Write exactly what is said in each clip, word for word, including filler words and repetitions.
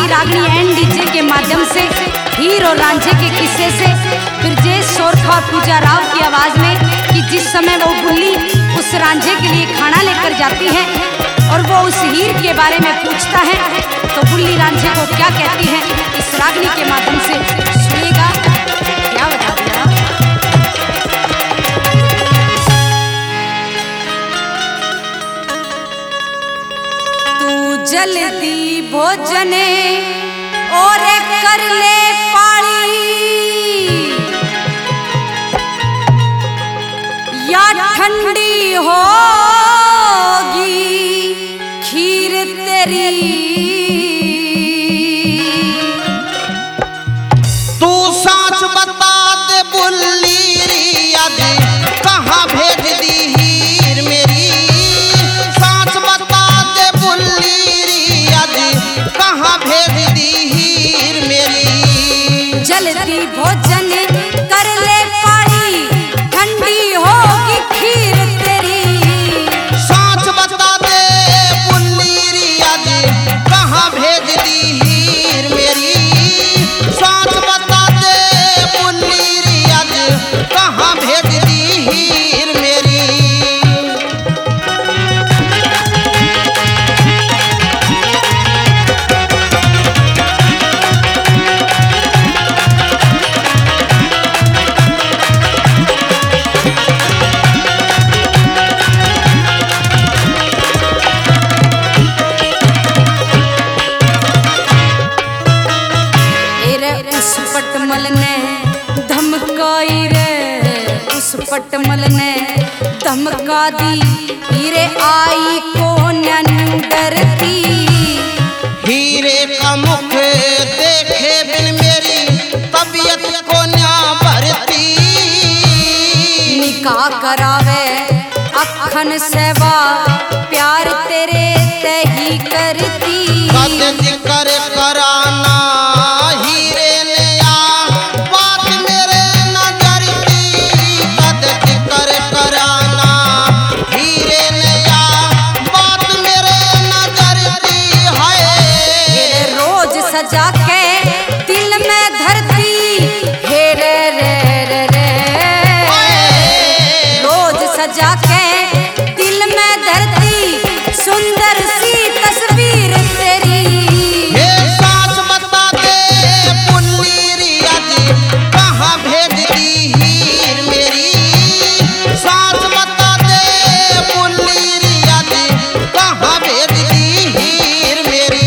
भारती रागनी and DJ के माध्यम से हीर और रांझे के किस्से से ब्रजेश सोरठा और पूजा राव की आवाज में कि जिस समय वो बुल्ली उस रांझे के लिए खाना लेकर जाती है और वो उस हीर के बारे में पूछता है तो बुल्ली रांझे को क्या कहती है इस रागनी के माध्यम से सुनिएगा। क्या बता दिया तू जल्दी भोजने और कर ले पाली या ठंडी होगी खीर तेरी। तू सच बता दे बुल्ली रियाज कहाँ भेज दी हीर मेरी। सच बता दे बुल्ली रियाज कहाँ भेज दी हीर मेरी। जल्दी भोजन कर ले पाली ठंडी होगी खीर तेरी। सच बता दे बुल्ली रियाज कहाँ भेज दी हीर मेरी। सच बता दे बुल्ली रियाज कहाँ भेज दी हीर मेरी। उस पटमल ने धमकाई रे उस पटमल ने धमका दी हीरे आई को नन डरती। हीरे का मुख देखे बिन मेरी तबीयत को न्या भरती। निकाह करावे अखन सेवा प्यार तेरे ते ही करती। कद जिक्र कराना हीरे ने आ बात मेरे नजर की। कद जिक्र कराना हीरे ने आ बात मेरे नजर की है। रोज सजा के दिल में धरती हे रे रे रे रे। रोज सजा के दिल में धरती सुंदर सी तस्वीर तेरी। हे सच बता दे बुल्ली रियाज कहाँ भेज दी हीर मेरी। सच बता दे बुल्ली रियाज कहाँ भेज दी हीर मेरी।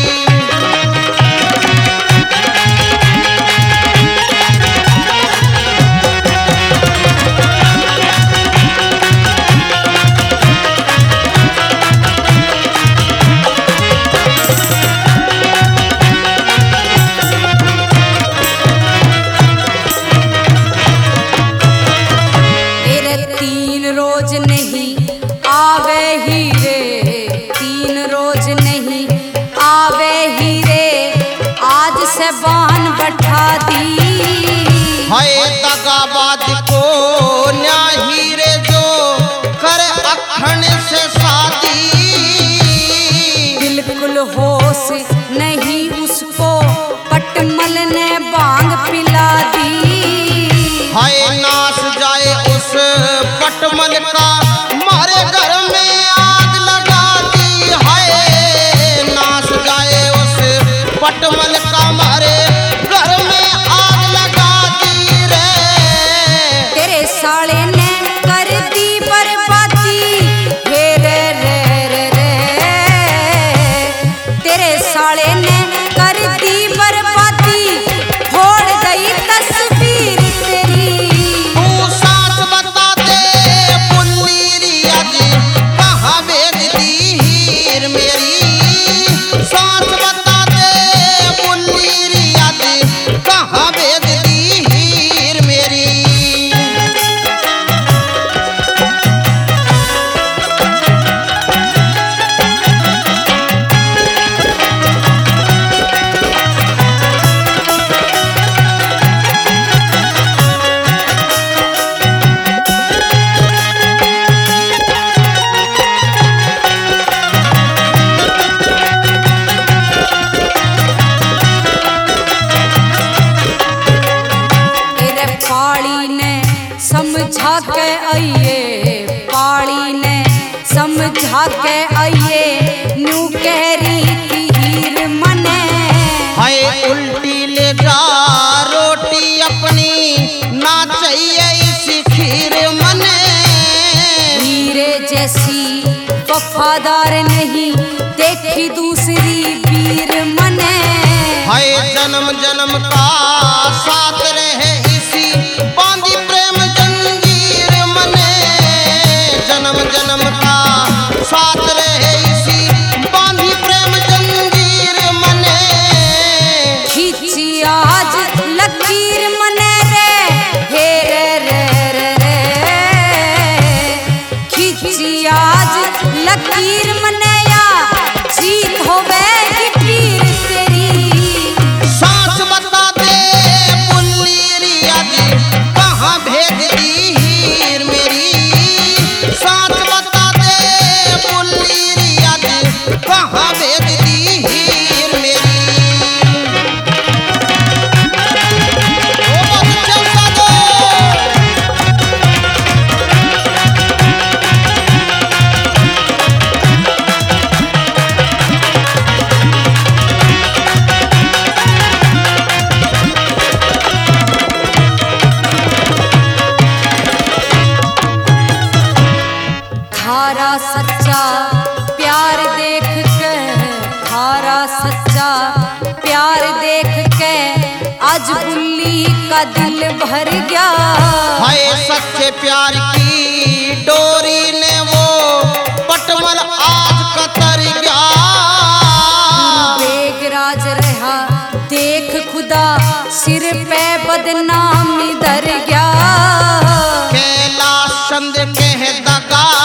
तेरे तीन रोज नहीं आवे हीरे तीन रोज नहीं आवे हीरे आज से बान बैठा दी। हाय दगाबाज को न्या हीरे जो कर अखन से शादी। बिल्कुल होश नहीं उसको पटमल ने बांग पिला दी। हाय नाश जाए उस पटमल का मारे घर में आग लगा दी। हाय नाश जाए उस पटमल का मारे घर में आग लगा दी रे। धाके आइए न्यू कहरी थी हीर मने। हाय उल्टी ले जा रोटी अपनी ना चाहिए इसी खीर मने। हीरे जैसी वफादार नहीं देखी दूसरी वीर मने। हाय जन्म जन्म का साथ रहे इसी बांधी प्रेम जंजीर मने। जन्म जन्म का साथ रहे इसी बांधी प्रेम जंजीर मने। खींची आज लकीर मने रे हे रे रे रे रे। खींची आज लकीर मने या जीत होवेगी पीर तेरी। साच बता दे बुल्ली रिया जी कहाँ भेज दी हीर मेरी। साच बता दे बुल्ली रिया जी कहाँ भेज दी हीर मेरी। ओ बात चलता दो। थारा सच्चा प्यार देख के, थारा सच्चा प्यार देख के आज बुल्ली का दिल भर गया। हाय सच्चे प्यार की डोरी ने वो पटमल आज कतर गया। बेगराज रहा देख खुदा सिर पे बदनामी दर गया। कैलाश चंद कह दगा